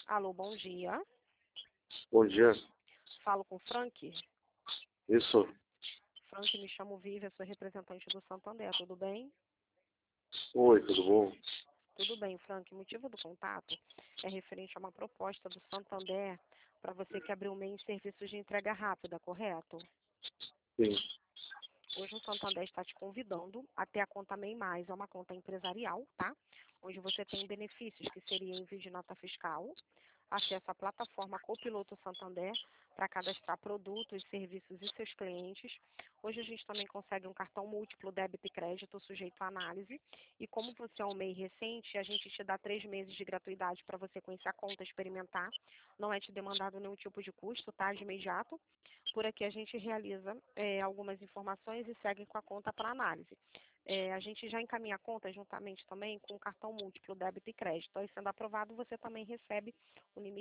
Alô, bom dia. Bom dia. Falo com o Frank. Isso. Frank, me chamo Vivian, sou representante do Santander, tudo bem? Oi, tudo bom? Tudo bem, Frank. O motivo do contato é referente a uma proposta do Santander para você que abriu MEI em serviços de entrega rápida, correto? Sim. Hoje o Santander está te convidando a ter a conta MEI Mais, é uma conta empresarial, tá? Onde você tem benefícios que seria envio de nota fiscal, acesso à plataforma Copiloto Santander para cadastrar produtos, serviços e seus clientes. Hoje a gente também consegue um cartão múltiplo débito e crédito sujeito à análise. E como você é um MEI recente, a gente te dá 3 meses de gratuidade para você conhecer a conta, experimentar. Não é te demandado nenhum tipo de custo, tá? De imediato. Por aqui a gente realiza algumas informações e segue com a conta para análise. A gente já encaminha a conta juntamente também com o cartão múltiplo débito e crédito. Aí, sendo aprovado, você também recebe o limite